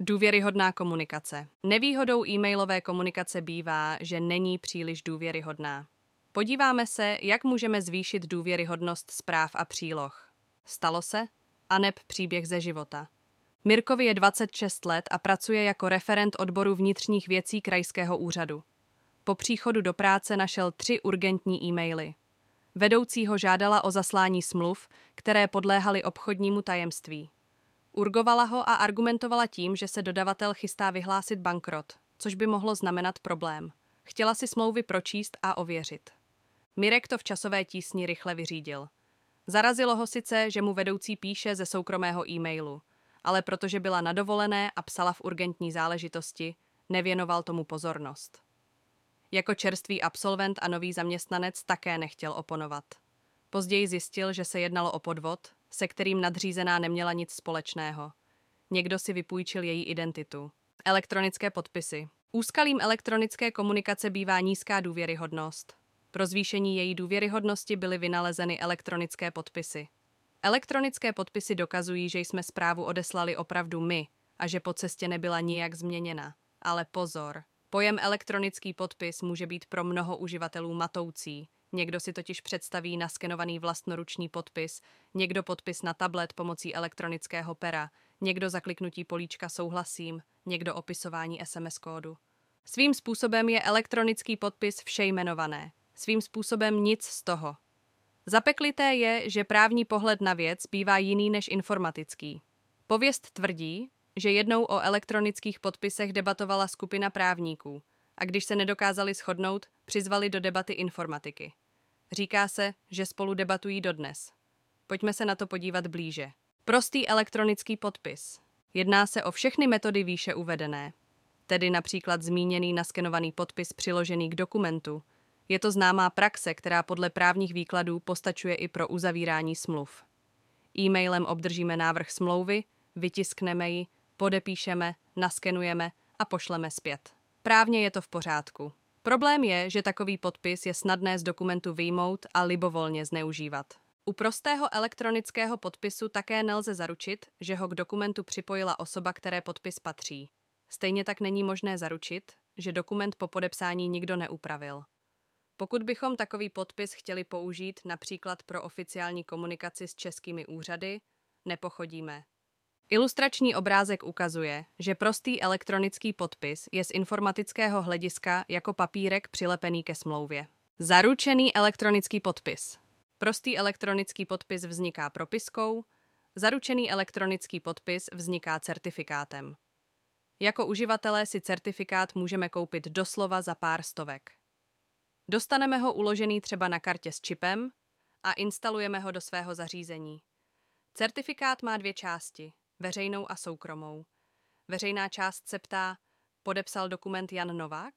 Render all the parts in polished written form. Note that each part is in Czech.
Důvěryhodná komunikace. Nevýhodou e-mailové komunikace bývá, že není příliš důvěryhodná. Podíváme se, jak můžeme zvýšit důvěryhodnost zpráv a příloh. Stalo se? Aneb příběh ze života. Mirkovi je 26 let a pracuje jako referent odboru vnitřních věcí krajského úřadu. Po příchodu do práce našel 3 urgentní e-maily. Vedoucí ho žádala o zaslání smluv, které podléhaly obchodnímu tajemství. Urgovala ho a argumentovala tím, že se dodavatel chystá vyhlásit bankrot, což by mohlo znamenat problém. Chtěla si smlouvy pročíst a ověřit. Mirek to v časové tísni rychle vyřídil. Zarazilo ho sice, že mu vedoucí píše ze soukromého e-mailu, ale protože byla na dovolené a psala v urgentní záležitosti, nevěnoval tomu pozornost. Jako čerstvý absolvent a nový zaměstnanec také nechtěl oponovat. Později zjistil, že se jednalo o podvod, se kterým nadřízená neměla nic společného. Někdo si vypůjčil její identitu. Elektronické podpisy. Úskalím elektronické komunikace bývá nízká důvěryhodnost. Pro zvýšení její důvěryhodnosti byly vynalezeny elektronické podpisy. Elektronické podpisy dokazují, že jsme zprávu odeslali opravdu my a že po cestě nebyla nijak změněna. Ale pozor, pojem elektronický podpis může být pro mnoho uživatelů matoucí. Někdo si totiž představí naskenovaný vlastnoruční podpis, někdo podpis na tablet pomocí elektronického pera, někdo zakliknutí políčka souhlasím, někdo opisování SMS kódu. Svým způsobem je elektronický podpis všejmenované. Svým způsobem nic z toho. Zapeklité je, že právní pohled na věc bývá jiný než informatický. Pověst tvrdí, že jednou o elektronických podpisech debatovala skupina právníků a když se nedokázali shodnout, přizvali do debaty informatiky. Říká se, že spolu debatují dodnes. Pojďme se na to podívat blíže. Prostý elektronický podpis. Jedná se o všechny metody výše uvedené, tedy například zmíněný naskenovaný podpis přiložený k dokumentu. Je to známá praxe, která podle právních výkladů postačuje i pro uzavírání smluv. E-mailem obdržíme návrh smlouvy, vytiskneme ji, podepíšeme, naskenujeme a pošleme zpět. Právně je to v pořádku. Problém je, že takový podpis je snadné z dokumentu vyjmout a libovolně zneužívat. U prostého elektronického podpisu také nelze zaručit, že ho k dokumentu připojila osoba, které podpis patří. Stejně tak není možné zaručit, že dokument po podepsání nikdo neupravil. Pokud bychom takový podpis chtěli použít například pro oficiální komunikaci s českými úřady, nepochodíme. Ilustrační obrázek ukazuje, že prostý elektronický podpis je z informatického hlediska jako papírek přilepený ke smlouvě. Zaručený elektronický podpis. Prostý elektronický podpis vzniká propiskou, zaručený elektronický podpis vzniká certifikátem. Jako uživatelé si certifikát můžeme koupit doslova za pár stovek. Dostaneme ho uložený třeba na kartě s čipem a instalujeme ho do svého zařízení. Certifikát má 2 části, veřejnou a soukromou. Veřejná část se ptá, podepsal dokument Jan Novák?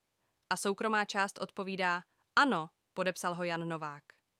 A soukromá část odpovídá, ano, podepsal ho Jan Novák.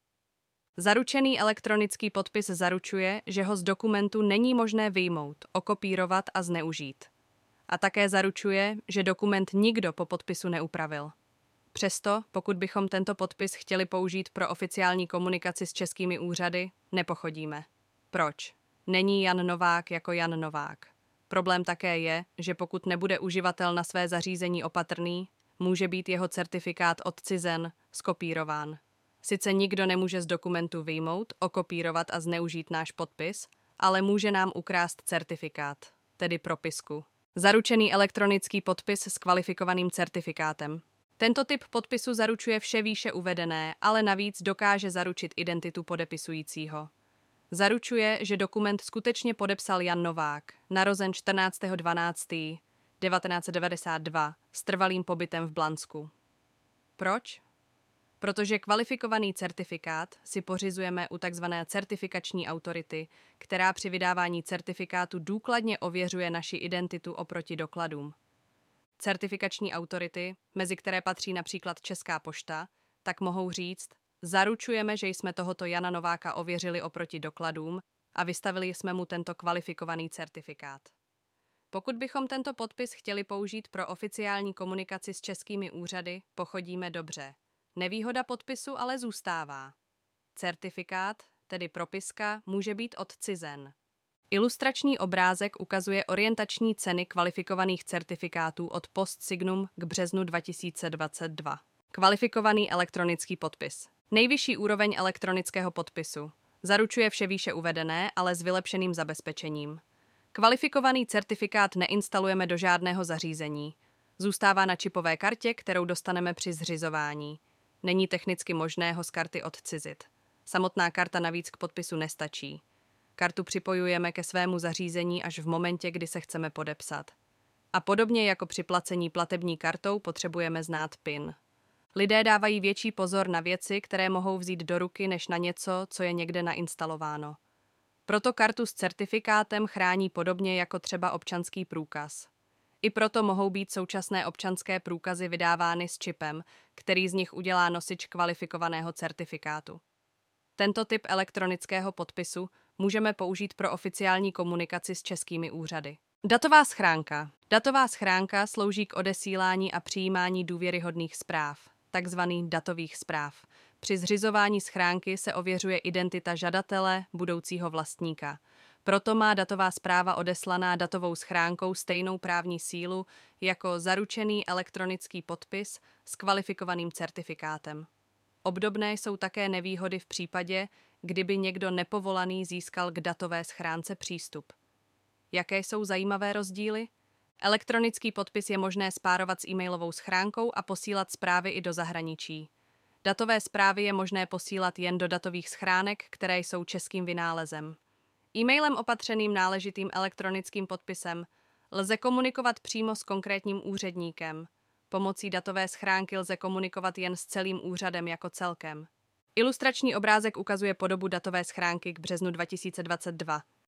Zaručený elektronický podpis zaručuje, že ho z dokumentu není možné vyjmout, okopírovat a zneužít. A také zaručuje, že dokument nikdo po podpisu neupravil. Přesto, pokud bychom tento podpis chtěli použít pro oficiální komunikaci s českými úřady, nepochodíme. Proč? Není Jan Novák jako Jan Novák. Problém také je, že pokud nebude uživatel na své zařízení opatrný, může být jeho certifikát odcizen, skopírován. Sice nikdo nemůže z dokumentu vyjmout, okopírovat a zneužít náš podpis, ale může nám ukrást certifikát, tedy propisku. Zaručený elektronický podpis s kvalifikovaným certifikátem. Tento typ podpisu zaručuje vše výše uvedené, ale navíc dokáže zaručit identitu podepisujícího. Zaručuje, že dokument skutečně podepsal Jan Novák, narozen 14.12.1992, s trvalým pobytem v Blansku. Proč? Protože kvalifikovaný certifikát si pořizujeme u tzv. Certifikační autority, která při vydávání certifikátu důkladně ověřuje naši identitu oproti dokladům. Certifikační autority, mezi které patří například Česká pošta, tak mohou říct, zaručujeme, že jsme tohoto Jana Nováka ověřili oproti dokladům a vystavili jsme mu tento kvalifikovaný certifikát. Pokud bychom tento podpis chtěli použít pro oficiální komunikaci s českými úřady, pochodíme dobře. Nevýhoda podpisu ale zůstává. Certifikát, tedy propiska, může být odcizen. Ilustrační obrázek ukazuje orientační ceny kvalifikovaných certifikátů od Post Signum k březnu 2022. Kvalifikovaný elektronický podpis. Nejvyšší úroveň elektronického podpisu. Zaručuje vše výše uvedené, ale s vylepšeným zabezpečením. Kvalifikovaný certifikát neinstalujeme do žádného zařízení. Zůstává na čipové kartě, kterou dostaneme při zřizování. Není technicky možné ho z karty odcizit. Samotná karta navíc k podpisu nestačí. Kartu připojujeme ke svému zařízení až v momentě, kdy se chceme podepsat. A podobně jako při placení platební kartou potřebujeme znát PIN. Lidé dávají větší pozor na věci, které mohou vzít do ruky, než na něco, co je někde nainstalováno. Proto kartu s certifikátem chrání podobně jako třeba občanský průkaz. I proto mohou být současné občanské průkazy vydávány s čipem, který z nich udělá nosič kvalifikovaného certifikátu. Tento typ elektronického podpisu můžeme použít pro oficiální komunikaci s českými úřady. Datová schránka. Datová schránka slouží k odesílání a přijímání důvěryhodných zpráv, takzvaných datových zpráv. Při zřizování schránky se ověřuje identita žadatele, budoucího vlastníka. Proto má datová zpráva odeslaná datovou schránkou stejnou právní sílu jako zaručený elektronický podpis s kvalifikovaným certifikátem. Obdobné jsou také nevýhody v případě, kdyby někdo nepovolaný získal k datové schránce přístup. Jaké jsou zajímavé rozdíly? Elektronický podpis je možné spárovat s e-mailovou schránkou a posílat zprávy i do zahraničí. Datové zprávy je možné posílat jen do datových schránek, které jsou českým vynálezem. E-mailem opatřeným náležitým elektronickým podpisem lze komunikovat přímo s konkrétním úředníkem. Pomocí datové schránky lze komunikovat jen s celým úřadem jako celkem. Ilustrační obrázek ukazuje podobu datové schránky k březnu 2022.